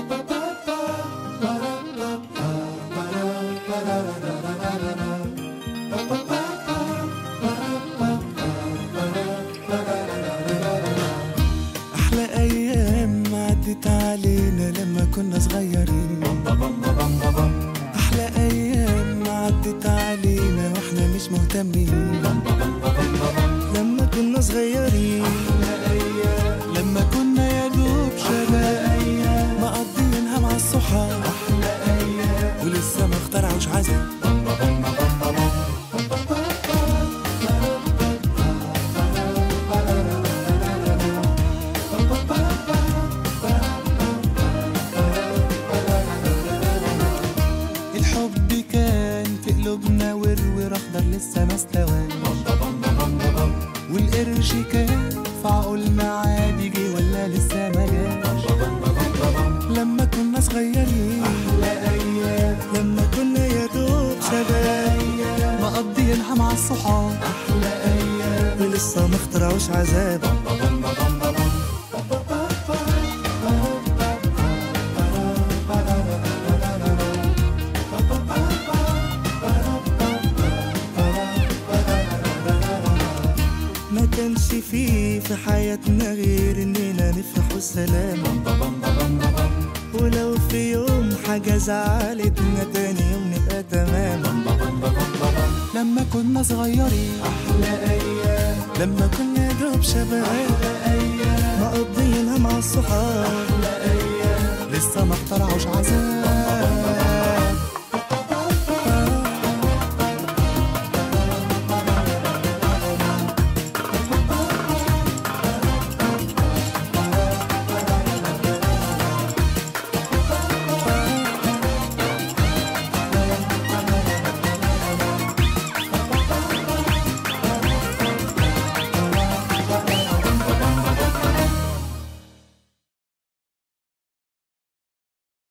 أحلى أيام عدت علينا لما كنا صغيرين. أحلى أيام عدت علينا وإحنا مش مهتمين. لما كنا صغيرين، أحلى أيام لما كنا يا دوب شباب، مقضيينها مع الصحاب. أحلى أيام ولسه ما اخترعوش عزا. الحب كان في قلوبنا ورور اخضر لسه ما استواش، والقرش كان في عقولنا عادي جه ولا لسه ما جاش. لما كنا صغيرين، احلى ايام لما كنا يا دوب شباب، مقضيينها مع الصحاب. احلى ايام ولسه ما اخترعوش عذاب. ما كانش فيه في حياتنا غير اننا نفرح والسلام. ولو في يوم حاجة زعلتنا تاني يوم نبقى تمام. لما كنا صغيرين، أحلى أيام لما كنا يا دوب شباب، أحلى أيام مقضيينها مع الصحاب. أحلى أيام لسه ما اخترعوش عذاب.